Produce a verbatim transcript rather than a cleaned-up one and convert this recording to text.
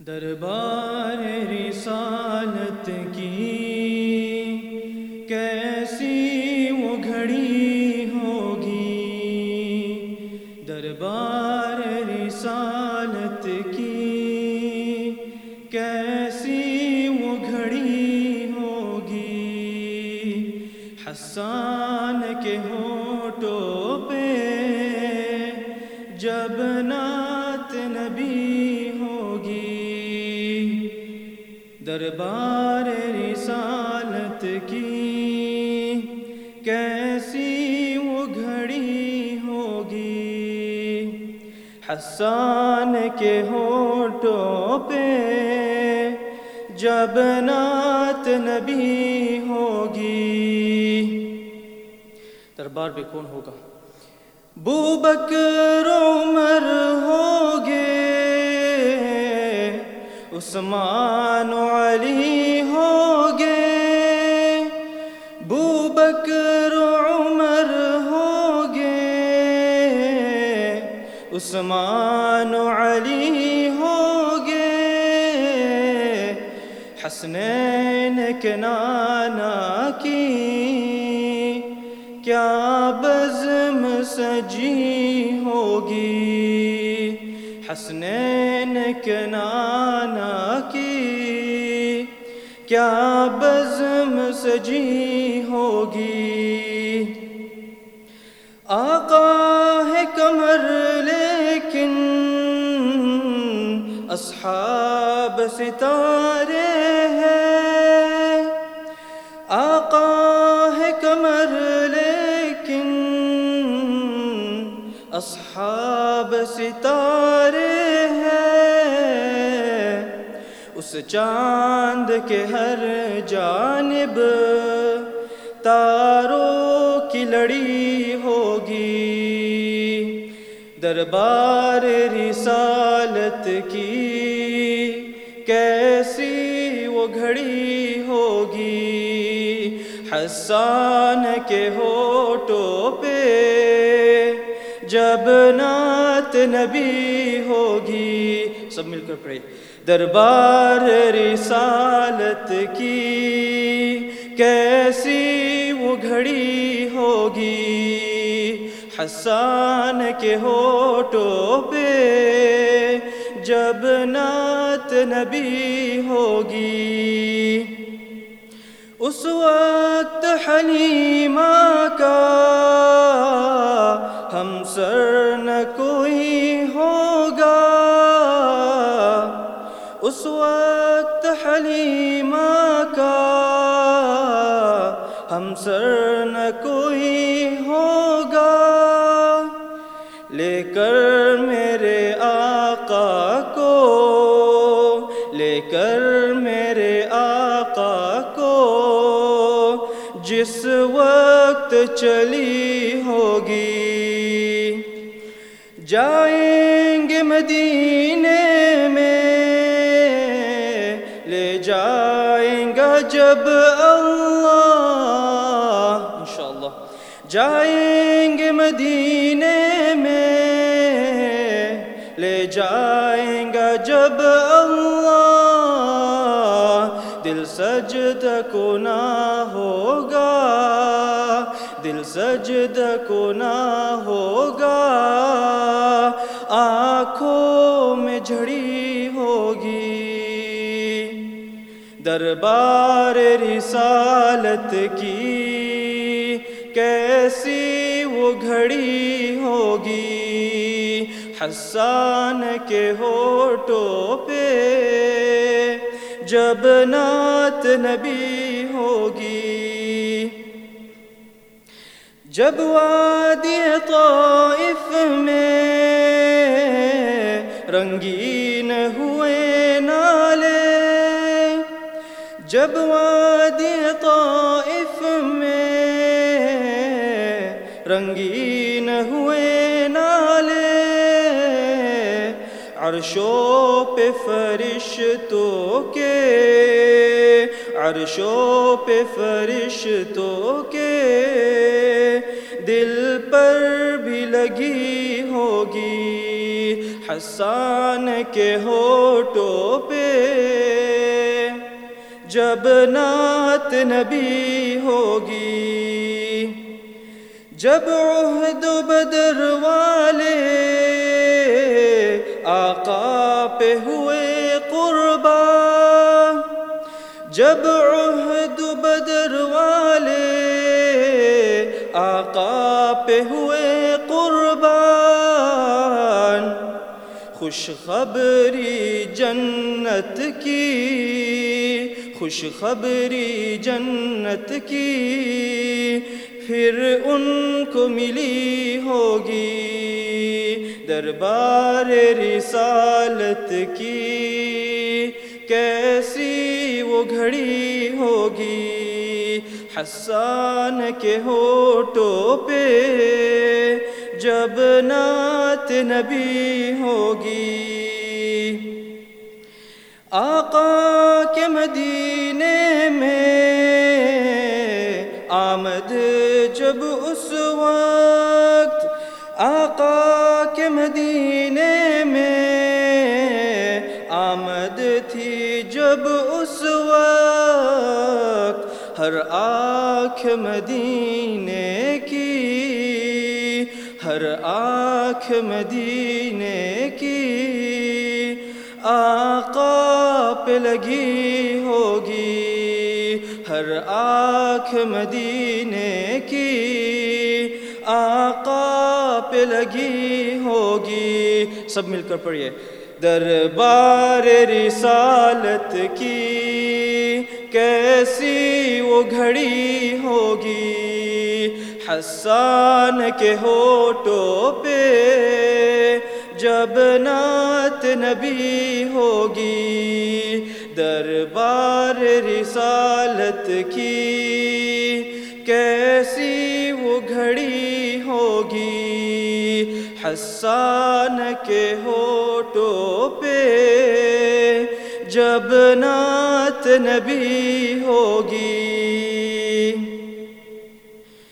دربار رسالت کی کیسی وہ گھڑی ہوگی، دربار رسالت کی کیسی وہ گھڑی ہوگی، حسان کے ہونٹوں پہ جب نعت نبی ہوگی، دربار رسالت کی کیسی وہ گھڑی ہوگی، حسان کے ہونٹوں پہ جب نعت نبی ہوگی۔ دربار پہ کون ہوگا؟ بوبکر عمر ہوگے، عثمان و علی ہوگے، بوبکر عمر ہوگے، عثمان و علی ہوگے، حسنین کے نانا کی کیا بزم سجی ہوگی، حسنین کے نانا کی کیا بزم سجی ہوگی۔ آقا ہے قمر لیکن اصحاب ستارے ہیں، آقا ہے قمر لیکن اصحاب ستارے ہیں، اس چاند کے ہر جانب تاروں کی لڑی ہوگی، دربار رسالت کی کیسی وہ گھڑی ہوگی، حسان کے ہونٹوں پہ جب نعت نبی ہوگی۔ سب مل کر پڑھیں۔ دربار رسالت کی کیسی وہ گھڑی ہوگی، حسان کے ہونٹوں پہ جب نعت نبی ہوگی، اس وقت حلیمہ کا ہمسر نہ کوئی ہوگا، اس وقت حلیمہ کا ہمسر نہ کوئی ہوگا، لے کر میرے آقا کو، لے کر میرے آقا کو جس وقت چلی ہوگی، جائیں گے مدینے میں لے جائیں گا جب اللہ، انشاءاللہ جائیں گے مدینے میں لے جائیں گا جب اللہ، دل سجدہ کو نہ ہوگا، دل سجدہ کو نہ ہوگا، آنکھوں میں جھڑی ہوگی، دربار رسالت کی کیسی وہ گھڑی ہوگی، حسان کے ہونٹوں پہ جب نعت نبی ہوگی، جب وادی طائف میں رنگین ہوئے نالے، جب وادی طائف میں رنگین ہوئے نالے، عرشوں پہ فرشتوں کے، عرشوں پہ فرشتوں کے دل پر بھی لگی ہوگی، حسان کے ہونٹوں پہ جب نعت نبی ہوگی، جب عہد و بدر والے آقا پہ ہوئے قربان، جب عہد و بدر والے آقا پہ ہوئے قربان، خوشخبری جنت کی، خوشخبری جنت کی پھر ان کو ملی ہوگی، دربار رسالت کی کیسی وہ گھڑی ہوگی، حسان کے ہونٹوں پہ جب نعت نبی ہوگی، آقا کے مدینے میں آمد جب اس وقت، آقا کے مدینے میں آمد تھی جب اس وقت، ہر آنکھ مدینے کی، ہر آنکھ مدینے کی آقا پہ لگی ہوگی، ہر آنکھ مدینے کی آقا پہ لگی ہوگی۔ سب مل کر پڑھیے، دربار رسالت کی کیسی وہ گھڑی ہوگی، حسان کے ہونٹوں پہ جب نعت نبی ہوگی، دربار رسالت کی کیسی وہ گھڑی ہوگی، حسان کے ہونٹوں پہ جب نعت نبی ہوگی۔